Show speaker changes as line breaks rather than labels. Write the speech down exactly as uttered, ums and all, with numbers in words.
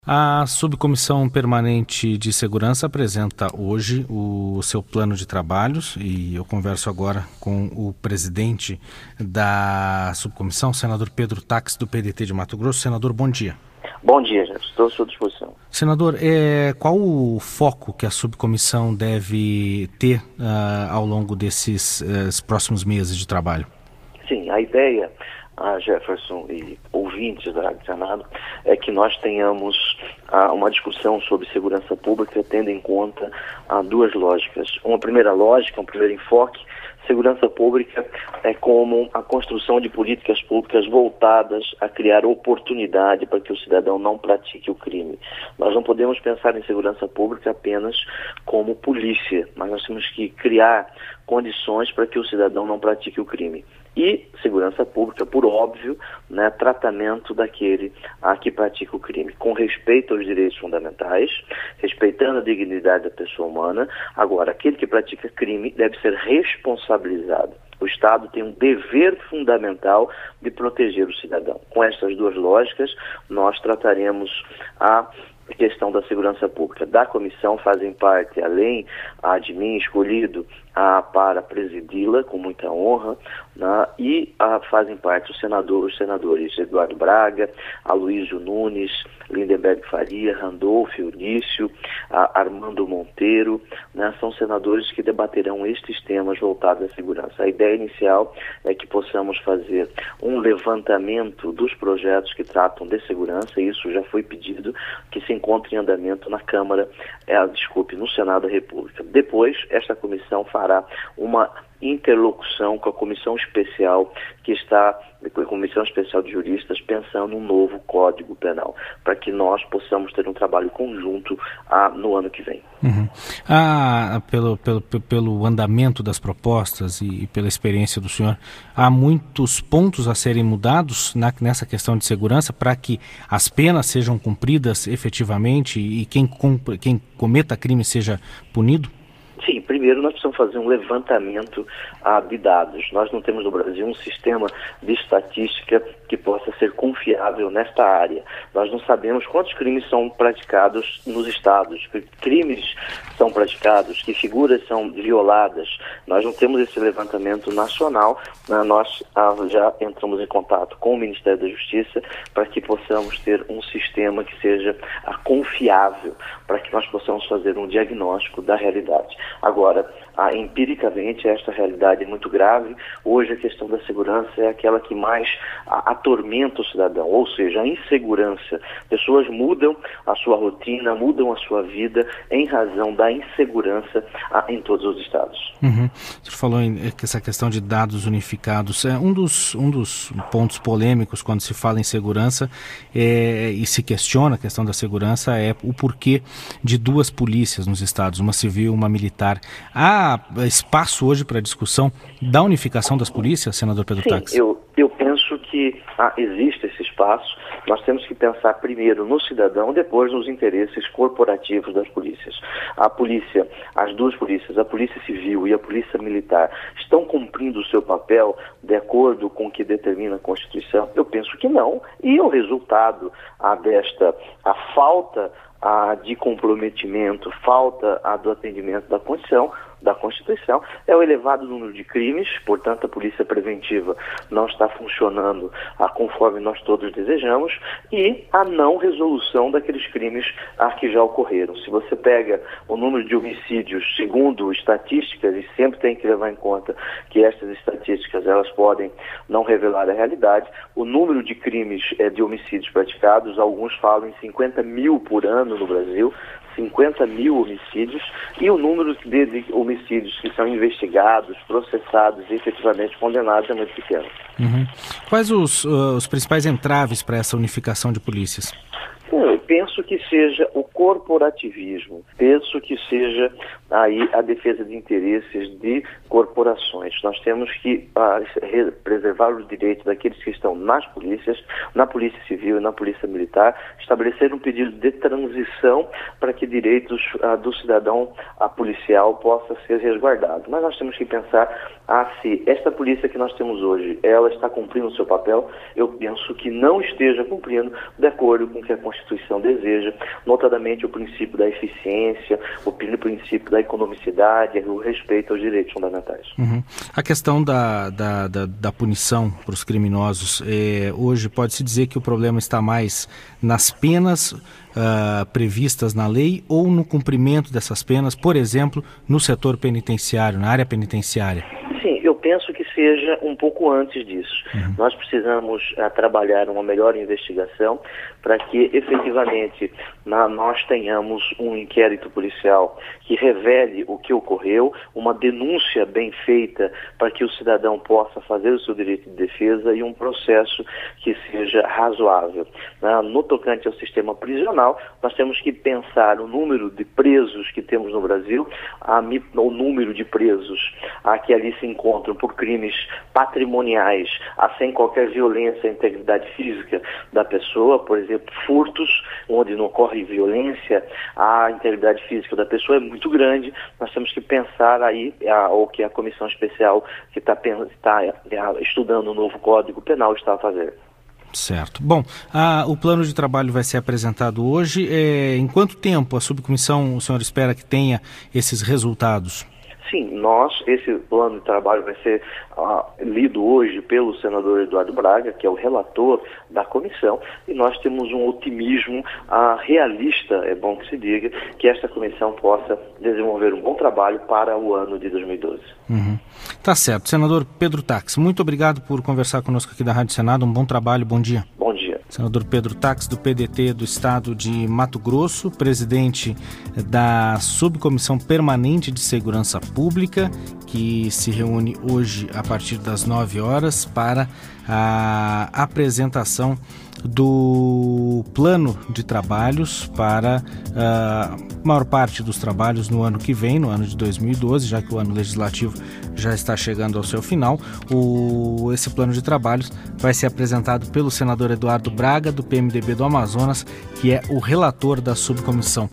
A Subcomissão Permanente de Segurança apresenta hoje o seu plano de trabalhos e eu converso agora com o presidente da subcomissão, o senador Pedro Taques, do P D T de Mato Grosso. Senador, bom dia.
Bom dia, já estou à sua disposição.
Senador, é, qual o foco que a subcomissão deve ter uh, ao longo desses uh, próximos meses de trabalho?
Sim, a ideia, a Jefferson e ouvintes da Rádio Senado, é que nós tenhamos ah, uma discussão sobre segurança pública tendo em conta ah, duas lógicas. Uma primeira lógica, um primeiro enfoque: segurança pública é como a construção de políticas públicas voltadas a criar oportunidade para que o cidadão não pratique o crime. Nós não podemos pensar em segurança pública apenas como polícia, mas nós temos que criar condições para que o cidadão não pratique o crime. E segurança pública, por óbvio, né, tratamento daquele a que pratica o crime, com respeito aos direitos fundamentais, respeitando a dignidade da pessoa humana. Agora, aquele que pratica crime deve ser responsabilizado. O Estado tem um dever fundamental de proteger o cidadão. Com essas duas lógicas, nós trataremos a questão da segurança pública. Da comissão fazem parte, além ah, de mim escolhido ah, para presidi-la com muita honra, né, e ah, fazem parte os, senador, os senadores Eduardo Braga, Aloysio Nunes, Lindenberg Faria, Randolfo Eunício, ah, Armando Monteiro, né, são senadores que debaterão estes temas voltados à segurança. A ideia inicial é que possamos fazer um levantamento dos projetos que tratam de segurança, e isso já foi pedido, que se encontra em andamento na Câmara, é, desculpe, no Senado da República. Depois, esta comissão fará uma interlocução com a comissão especial que está, com a comissão especial de juristas, pensando um novo Código Penal, para que nós possamos ter um trabalho conjunto ah, no ano que vem.
Uhum. Ah, pelo, pelo, pelo andamento das propostas e, e pela experiência do senhor, há muitos pontos a serem mudados na, nessa questão de segurança para que as penas sejam cumpridas efetivamente e quem, cumpre, quem cometa crime seja punido?
Sim, primeiro nós precisamos fazer um levantamento ah, de dados. Nós não temos no Brasil um sistema de estatística que possa ser confiável nesta área. Nós não sabemos quantos crimes são praticados nos estados, que crimes são praticados, que figuras são violadas. Nós não temos esse levantamento nacional, né? Nós ah, já entramos em contato com o Ministério da Justiça para que possamos ter um sistema que seja ah, confiável, para que nós possamos fazer um diagnóstico da realidade. Agora, ah, empiricamente, esta realidade é muito grave. Hoje a questão da segurança é aquela que mais ah, atormenta o cidadão, ou seja, a insegurança. Pessoas mudam a sua rotina, mudam a sua vida em razão da insegurança ah, em todos os estados.
Uhum. Você falou em essa questão de dados unificados. É, um, dos, um dos pontos polêmicos quando se fala em segurança é, e se questiona a questão da segurança é o porquê de duas polícias nos estados, uma civil e uma militar. Há espaço hoje para a discussão da unificação das polícias, senador Pedro Taques?
Sim, eu, eu penso que ah, existe esse espaço. Nós temos que pensar primeiro no cidadão, depois nos interesses corporativos das polícias. A polícia, as duas polícias, a polícia civil e a polícia militar, estão cumprindo o seu papel de acordo com o que determina a Constituição? Eu penso que não. E o resultado ah, desta, a falta ah, de comprometimento, falta ah, do atendimento da Constituição, da Constituição, é o elevado número de crimes. Portanto, a polícia preventiva não está funcionando ah, conforme nós todos desejamos, e a não resolução daqueles crimes ah, que já ocorreram. Se você pega o número de homicídios, segundo estatísticas, e sempre tem que levar em conta que estas estatísticas elas podem não revelar a realidade, o número de crimes eh, de homicídios praticados, alguns falam em cinquenta mil por ano no Brasil, cinquenta mil homicídios, e o número de, de homicídios que são investigados, processados e efetivamente condenados é muito pequeno.
Uhum. Quais os, uh, os principais entraves para essa unificação de polícias?
Eu penso que seja o corporativismo, penso que seja aí a defesa de interesses de corporações. Nós temos que ah, preservar os direitos daqueles que estão nas polícias, na Polícia Civil e na Polícia Militar, estabelecer um pedido de transição para que direitos ah, do cidadão ah, policial possa ser resguardado. Mas nós temos que pensar ah, se esta polícia que nós temos hoje, ela está cumprindo o seu papel. Eu penso que não esteja cumprindo de acordo com o que a Constituição deseja, notadamente o princípio da eficiência, o princípio da economicidade, o respeito aos direitos fundamentais.
Uhum. A questão da, da, da, da punição para os criminosos, é, hoje pode-se dizer que o problema está mais nas penas uh, previstas na lei ou no cumprimento dessas penas, por exemplo, no setor penitenciário, na área penitenciária?
Sim, eu penso que seja um pouco antes disso. Uhum. Nós precisamos uh, trabalhar uma melhor investigação para que efetivamente na, nós tenhamos um inquérito policial que revele o que ocorreu, uma denúncia bem feita para que o cidadão possa fazer o seu direito de defesa e um processo que seja razoável. Uh, no tocante ao sistema prisional, nós temos que pensar o número de presos que temos no Brasil, a, o número de presos a, que ali se encontram por crimes patrimoniais, a, sem qualquer violência à integridade física da pessoa, por exemplo, furtos, onde não ocorre violência, a integridade física da pessoa é muito grande. Nós temos que pensar aí, a, o que a comissão especial que está tá, estudando o novo Código Penal está a fazer.
Certo. Bom, a, o plano de trabalho vai ser apresentado hoje. É, em quanto tempo a subcomissão, o senhor espera que tenha esses resultados?
Sim, nós, esse plano de trabalho vai ser uh, lido hoje pelo senador Eduardo Braga, que é o relator da comissão, e nós temos um otimismo uh, realista, é bom que se diga, que esta comissão possa desenvolver um bom trabalho para o ano de dois mil e doze.
Uhum. Tá certo. Senador Pedro Taques, muito obrigado por conversar conosco aqui da Rádio Senado. Um bom trabalho, bom dia.
Bom dia.
Senador Pedro Taques, do P D T do Estado de Mato Grosso, presidente da Subcomissão Permanente de Segurança Pública, que se reúne hoje a partir das nove horas para a apresentação do plano de trabalhos para a maior parte dos trabalhos no ano que vem, no ano de dois mil e doze, já que o ano legislativo já está chegando ao seu final. O, esse plano de trabalhos vai ser apresentado pelo senador Eduardo Braga, do P M D B do Amazonas, que é o relator da subcomissão.